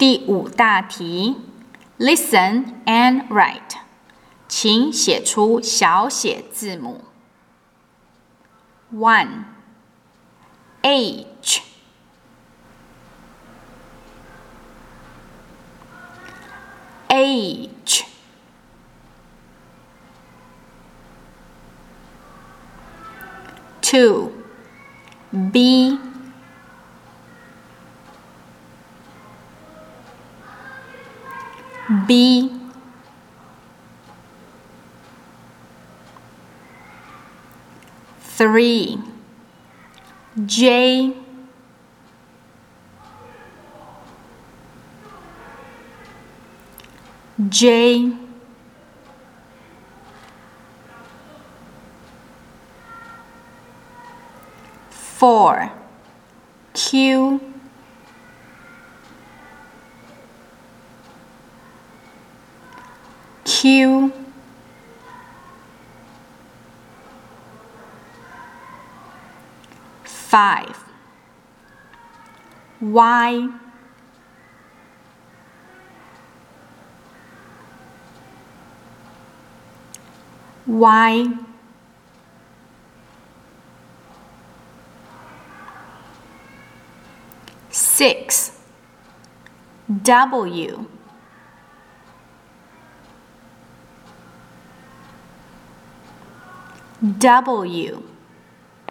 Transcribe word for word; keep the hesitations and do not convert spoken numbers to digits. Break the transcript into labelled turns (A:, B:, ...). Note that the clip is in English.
A: 第五大题 Listen and write 请写出小写字母 one Age Age two B B three J J four Q Q five Y Y six W W